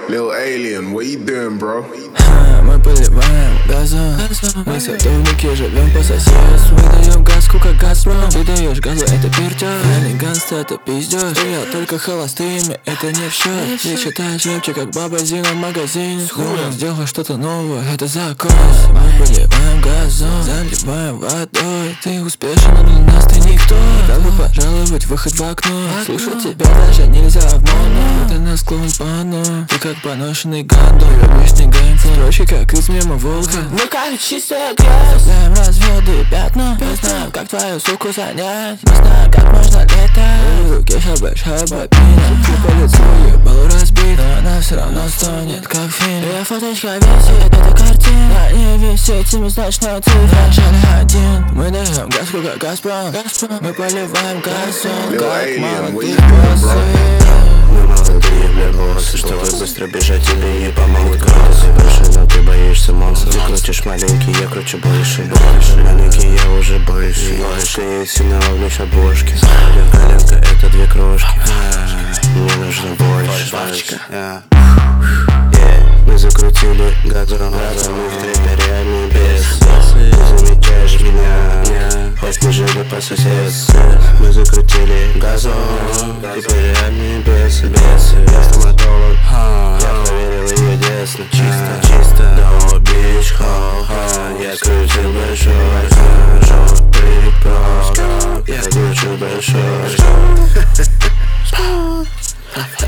Lil Alien, what you doing, bro? Мы поливаем газом. Мы садовники, живем по соседству. Мы даем газку, как Газпром. Ты даешь газу, это пиртя. Элегантство, это пиздёж. Я только холостыми, это не в счет. Ты читаешь лепчи, как баба Зина в магазине. Думаем, сделай что-то новое, это закон. Мы поливаем газом, заливаем водой. Ты успешен, но для нас ты никто. Как бы пожаловать, выход в окно. Слушать тебя даже нельзя в моно. Ты на склон пану. Ты как поношенный гандон. Обычный гангстер, строчки как из мема волка. Мы как чистая грязь. Знаем разводы и пятна. Мы знаем, как твою суку занять. Мы знаем, как можно летать. В руке вся большая бобина. Ты по лицу ебал разбит, но она все равно стонет, как фильм. Твоя фоточка висит, это картина. На ней висит семизначная цифра. Шаг один. Мы даем газку, как Газпром. Мы поливаем газом, как молодые боссы. Мы молодые, бля, боссы. Чтобы быстро бежать, тебе не помогут кроссы. Выше, но ты боишься монстров. Ты крутишь маленький, я кручу больше. Маленький, я уже больше. Ты сильно огнешь от бошки. Коленка, это две крошки. Мне нужно больше. Мы закрутили газон. Мы в трепе реальный бес. Ты замечаешь меня, хоть мы жили по соседству. Мы закрутили газон. Типа реальный бес. Я стоматолог, я проверил ее десно. Чисто, no bitch hole. Я крутил большой, желтый прок. Я кручу большой.